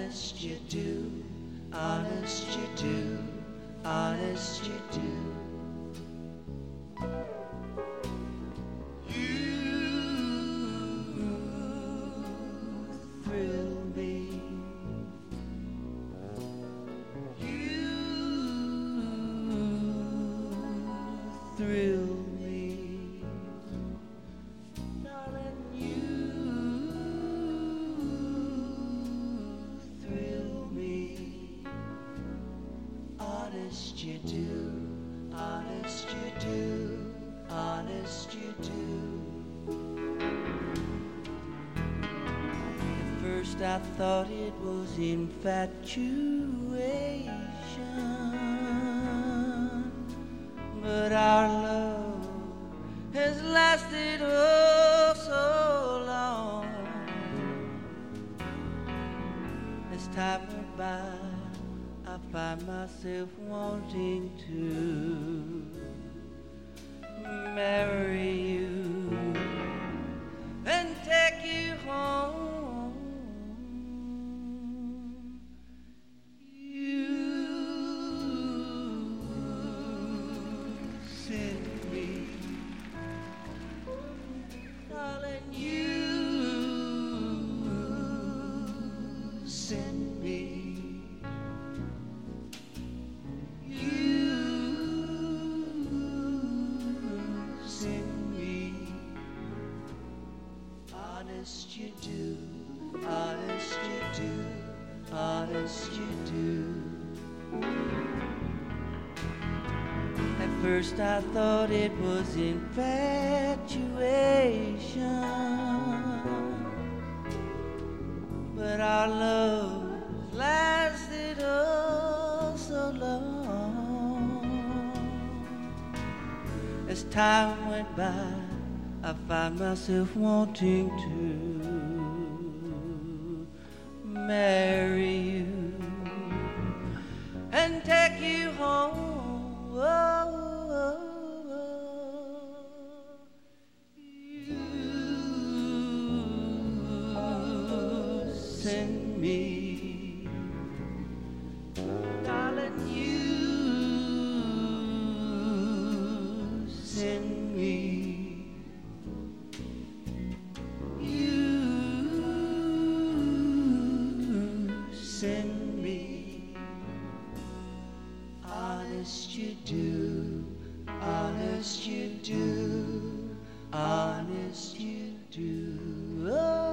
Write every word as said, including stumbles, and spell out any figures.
honest you do, honest you do, honest you do. Thrill me, darling, you thrill me. Honest you do, honest you do, honest you do. At first I thought it was infatuation, but our love has lasted oh so long. As time went by, I find myself wanting to marry you and take you home. Send me, you send me. Honest you do, honest you do, honest you do. At first I thought it was infatuation, but our love lasted oh so long. As time went by, I find myself wanting to marry you and take you home. Oh, oh, oh. You send me, darling, you send me, you send me. Honest you do, honest you do, honest you do. Oh.